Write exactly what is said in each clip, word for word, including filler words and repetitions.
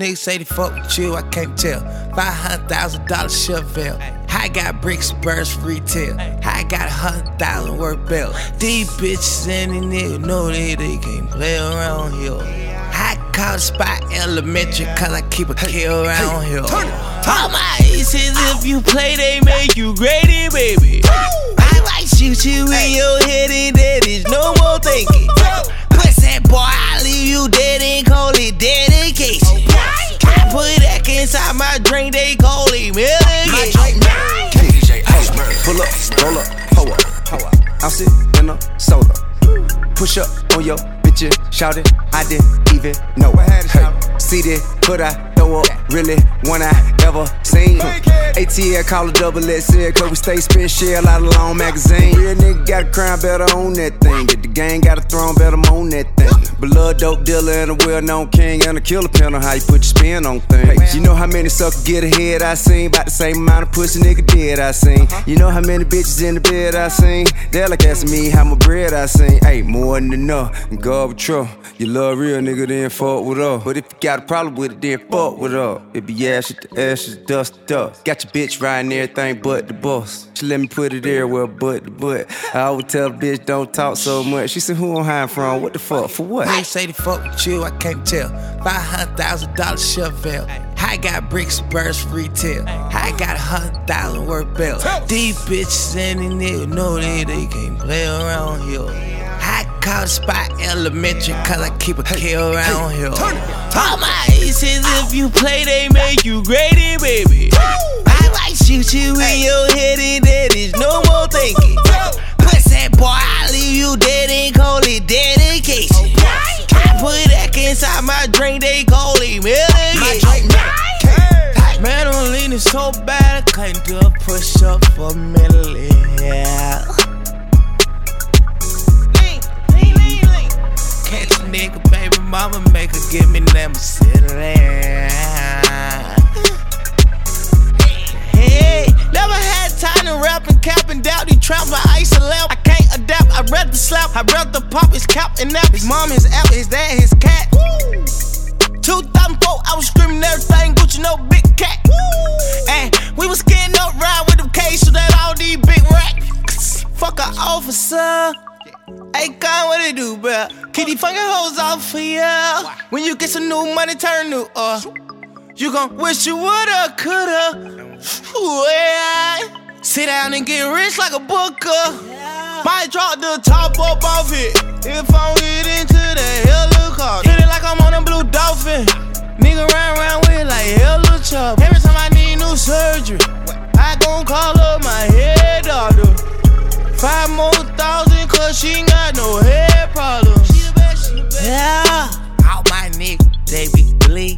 Niggas say they fuck with you, I can't tell. Five hundred thousand dollar Chevelle. I got bricks, birds for retail. I got a hundred thousand worth belt. These bitches and these niggas know that they can't play around here. I call the spot elementary, cause I keep a kill around here. All my aces, if you play, they make you graded, baby. I might shoot you in your head and that is no more thinking. Pussy boy, I leave you dead and call it dedication. I put that inside my drink, they call it medication. D J Iceberg. Pull up, roll up, hoe up, hoe up. I'm sitting in a soda. Push up on your bitch, shout it. I didn't even know. Hey, see this, but I throw up really one I ever seen. A T L call a double S L, cause we stay spin shell out of long magazine. Real nigga got a crown, better own that thing. Get the gang, got a throne, better own that thing. Blood dope dealer and a well-known king and a killer pin on how you put your spin on things. You know how many suckers get ahead I seen? About the same amount of pussy nigga dead I seen. You know how many bitches in the bed I seen? They're like asking me how my bread I seen. Hey, more than enough, and go with trouble. You love real nigga, then fuck with her. But if you got a problem with it, then fuck with her. It be ashes to ashes, dust to dust. Got your bitch riding everything but the boss. She let me put it everywhere but the butt. I always tell the bitch don't talk so much. She said, who I'm hiding from? What the fuck? For what? They say they fuck with you, I can't tell. Five hundred thousand dollar Chevelle. I got bricks, birds for retail. I got a hundred thousand worth belt. These bitches and these niggas know that they can't play around here. I call the spot elementary, cause I keep a kill around here. All my aces, if you play, they make you graded, baby. I might shoot you in your head and that is no more thinking. Pussy boy, I leave you dead and call it dedication. I put that inside my drink, they call it medication. Man, I'm leaning so bad, I can't do a push up for a minute, yeah. Catch a nigga, baby mama, make her give me them silly. Hey, never had time to rap and cap and doubt. He trap my ice and lamp. I can't adapt, I read the slap. I read the pop, his cap and nap. His mom, his app, his dad, his cat. two thousand four, I was screaming everything, Gucci, no big cat. And we was getting up, ride with them K's, so that all these big racks. Fuck a officer. Hey, God, what it do, bruh? Keep these fucking hoes off for ya. When you get some new money, turn new, uh you gon' wish you woulda, coulda. Ooh, yeah. Sit down and get rich like a booker. Might drop the top up off it if I don't get into that helicopter. Hit it like I'm on a blue dolphin. Nigga round round with like hella chop. Every time I need new surgery, I gon' call up my head doctor. Five more thousand, cause she ain't got no head problems. She the best, she the best. Yeah. All my niggas, they be bleeding.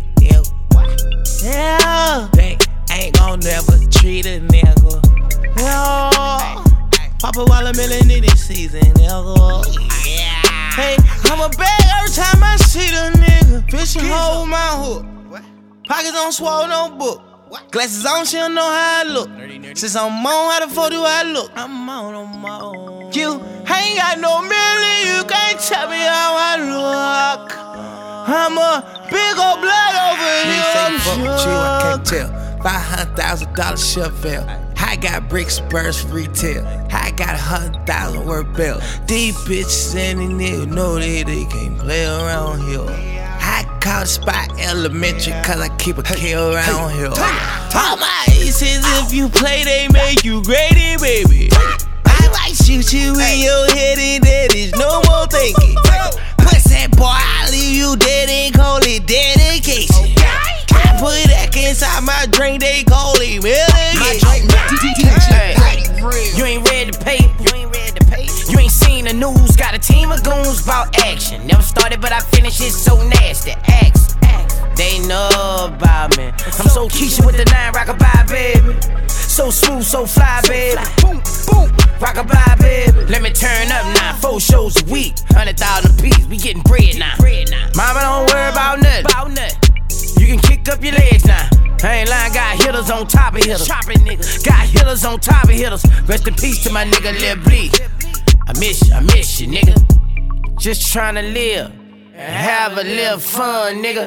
Yeah. They ain't gon' never treat a nigga. Yeah. Pop a watermelon in this season, nigga. Yeah. Hey, I'm a bag every time I see the nigga. Fishing hold my hook. Pockets on swole, no book. Glasses on, she don't know how I look. Since I'm on, how the fuck do I look? I'm on, I'm on. You ain't got no million, you can't tell me how I look. I'm a big old blood over here. I'm fuck with you, I can't tell. Five hundred thousand dollar Chevelle. I got bricks, birds for retail. I got a hundred thousand worth belt. These bitches and these niggas know that they can't play around here. I call the spot elementary, cause I keep a kill around here. All my aces, if you play, they make you graded, baby. I might shoot you in your head and that is no more thinking. Pussy boy, I leave you dead and call it dedication. I put that inside my drink, they call it medication. You ain't read the paper, you ain't read the paper. You ain't seen the news, got a team of goons about action. Never started, but I finished it so nasty. Axe, axe, they know about me. I'm so Keisha with the nine rockabye, baby. So smooth, so fly, baby. Boom, boom, rockabye, baby. Let me turn up now, four shows a week, hundred thousand apiece. We getting bread now. Mama, don't worry about nothing. You can kick up your legs now. I ain't lying, got hitters on top of hitters. Got hitters on top of hitters. Rest in peace to my nigga Lil Bleak. I miss you, I miss you, nigga. Just tryna live and have a little fun, nigga.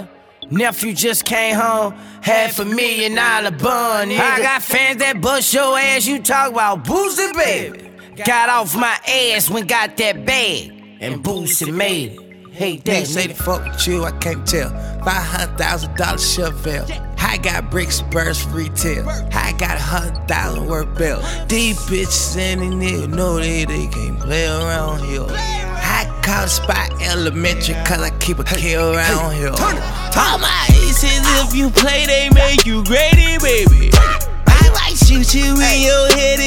Nephew just came home, half a million dollar bun. Nigga. I got fans that bust your ass, you talk about Boosie, baby. Got off my ass when got that bag, and Boosie made it. Hey, that say the fuck with you, I can't tell. Five hundred thousand dollars Chevelle. I got bricks burst for retail. I got a hundred thousand worth bill. These bitches and these niggas know they, they can't play around here. I call the spot elementary cause I keep a kill around here. All my aces, if you play, they make you graded, baby. I might shoot you in your head